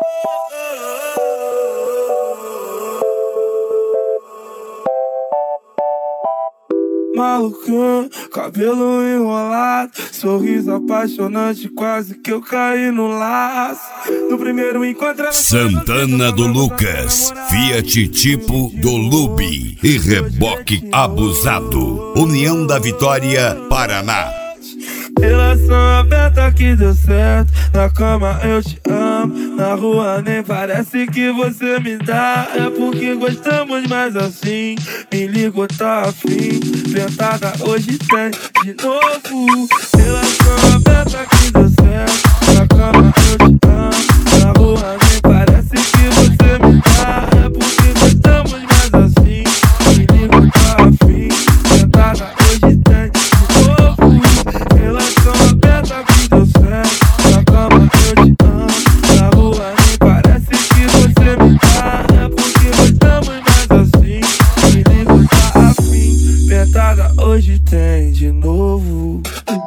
Malucão, cabelo enrolado, sorriso apaixonante, quase que eu caí no laço. No primeiro encontro Santana do Lucas, Fiat Tipo do Lubi e reboque abusado. União da Vitória, Paraná. Relação aberta que deu certo. Na cama eu te amo, na rua nem parece que você me dá. É porque gostamos mais assim. Me ligou, tá afim. Ventada hoje tem de novo. Relação aberta que deu certo. Na cama eu te amo, na rua nem parece que você me dá. É porque gostamos mais assim. Me ligou, tá afim. Ventada hoje tem de novo. Relação aberta que deu certo. Na cama eu te amo, na rua nem parece que você me dá. É porque gostamos mais assim. Me ligo, tá afim. Ventada hoje tem de novo.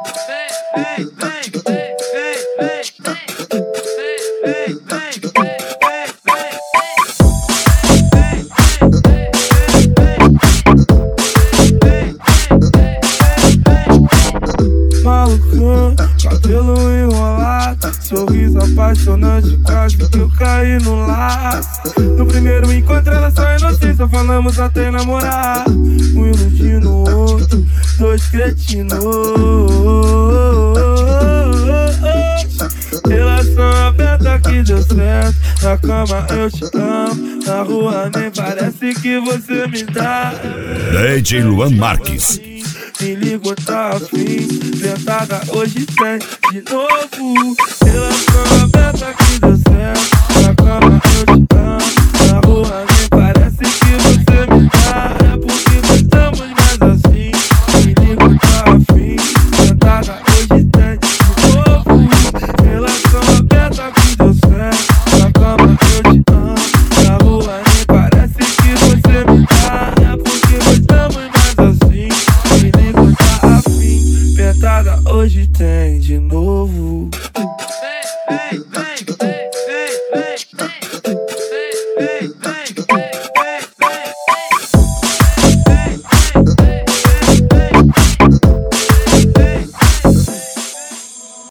Malucão, cabelo enrolado, sorriso apaixonante, quase que eu caí no laço. No primeiro encontro ela só inocência, falamos até namorar. Um iludindo o outro, dois cretinos. Relação aberta que deu certo. Na cama eu te amo, na rua nem parece que você me dá. DJ Luan Marques. Me ligo, tá afim. Ventada hoje tem de novo. Relação aberta que deu